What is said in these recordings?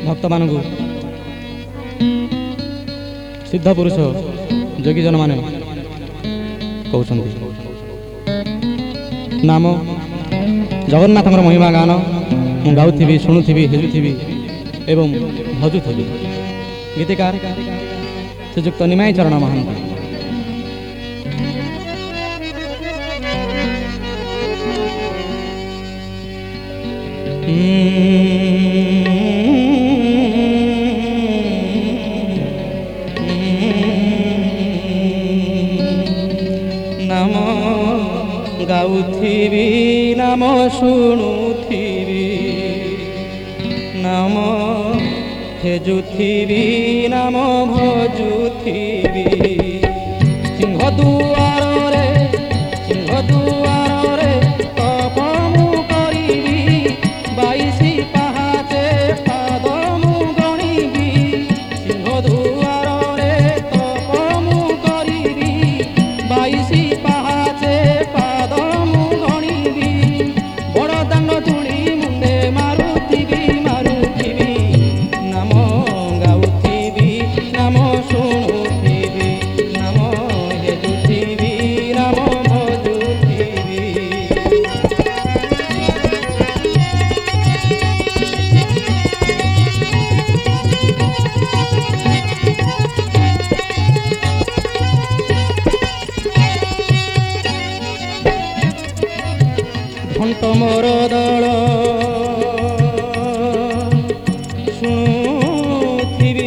भक्त मान सिद्ध पुरुष योगी जन माने कहते नाम जगन्नाथ महिमा गान मु गाउथी शुणुथी हेजुथी एवं भजुथी। गीतिकार श्रीजुक्त निमाई चरण महांत। नाम गाउथी नाम शुणुथी नाम हेजुथी नाम भजुथी। सिंह दुआर रे तप मु करिबी 22 पहाचे पाद मु गणिबी। सिंह दुआर रे तप मु करिबी 22 पहाचे पाद मु गणिबी। बड़ दांड धूली मुंडे मारुथिबी नाम गाउथिबी नाम शुणुथिबी नाम हेजुथिबी नाम भजुथिबी। घंट मोर दल शुणुथिबी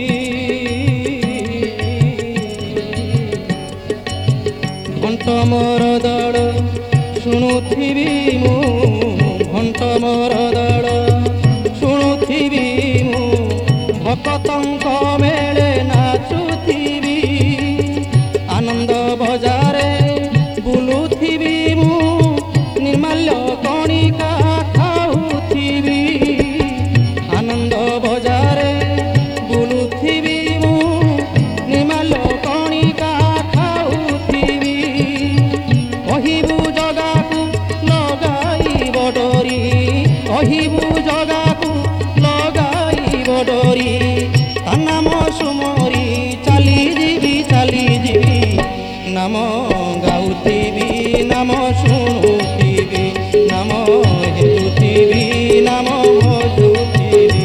घंट मोर दल शुणुथिबी मु घंट मोर दल शुणुथिबी मु भक्तंक मेले नाचुथिबी आनंद बजारे बुलुथिबी मु निर्माल्य कणिका खाउथिबी आनंद बजारे बुलुथिबी मु निर्माल्य कणिका खाउथिबी। कहिबु जगाकु लगाइब डोरी कहिबु जगाकु लगाइब डोरी ता नाम सुमरी चाली जीवी नाम गाउथिबी नाम शुणुथिबी नाम हेजुथिबी नाम भजुथिबी।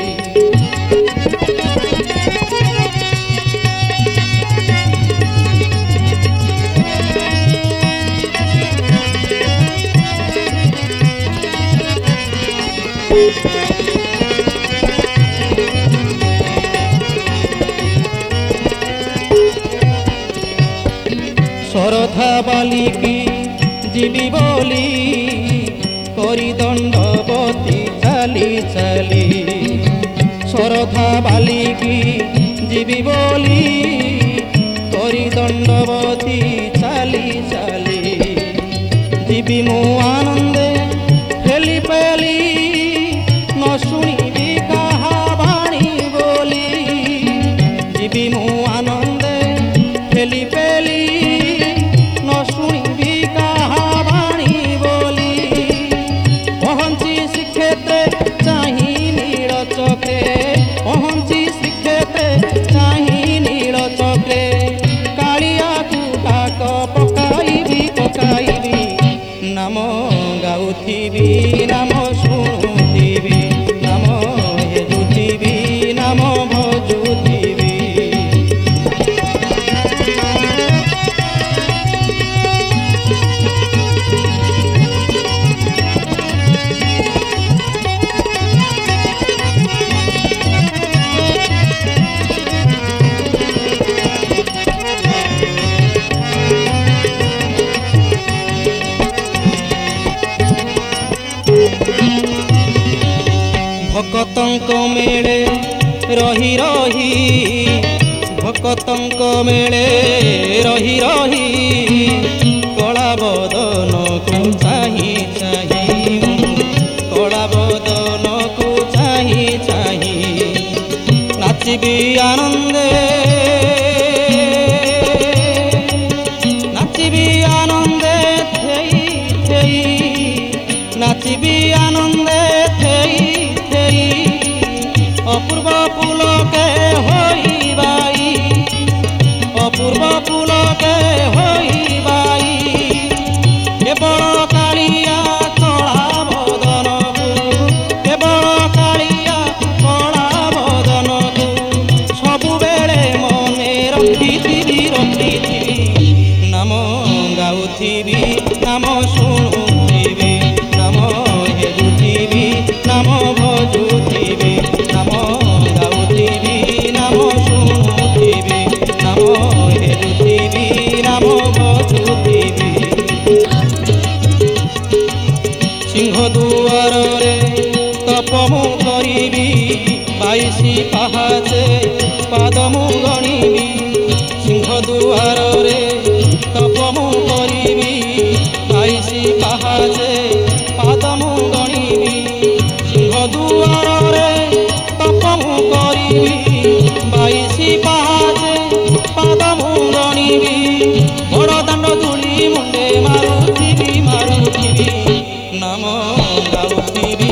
श्रद्धा बालिकी जीवी बोली करी दंडवती चाली चाली। श्रद्धा बालिकी जीवी बोली करी दंडवती चाली चाली। जीवी मु आनंदे हेली पेली न शुणिबी कहा बाणी बोली। जीवी मु आनंदे हेली पेली न शुणिबी कहा बाणी बोली। पहुँची श्रीक्षेत्रे चाही नील चक्रे पहुँची श्रीक्षेत्रे चाही नील चक्रे कालिया को डाक पकाइबी नाम गाउथिबी नाम शुणुथिबी नाम हेजुथिबी नाम भजुथिबी। भक्तंक मेले रही रही भक्तंक मेले रही रही कला बदन को चाही चाही कला बदन को चाही चाही नाचिबी आनंदे नाचिबी आनंदे थेई थेई नाचिबी आनंदे थेई थेई अपूर्व পুলকে হইবাই অপূর্ব পুলকে হইবাই কেবল কালিয়া কলা বদনকু কেবল কালিয়া কলা বদনকু ସବୁବେଳେ ମନେ ରଖିଥିବି ନାମ ଗାଉଥିବି ନାମ ଶୁଣୁଥିବି ନାମ ହେରୁଥିବି ନାମ ଭଜୁଥିବି ନାମ ଗାଉଥିବି ନାମ ଶୁଣୁଥିବି ନାମ ହେରୁଥିବି ନାମ ଭଜୁଥିବି ସିଂହ ଦୁଆରରେ ତପ ମୁଁ କରିବି 22 ପାହାଚେ ପାଦ ମୁଁ ଗଣିବି ସିଂହ ଦୁଆରରେ ତପ ମୁଁ କରିବି 22 ପାହାଚେ ପାଦ ମୁଁ ଗଣିବି ସିଂହ ଦୁଆରରେ ତପ ମୁଁ କରିବି 22 ପାହାଚେ ପାଦ ମୁଁ ଗଣିବି ବଡ଼ ଦାଣ୍ଡ ଧୂଳି ମୁଣ୍ଡେ ମାରୁଥିବି ନାମ ଗାଉଥିବି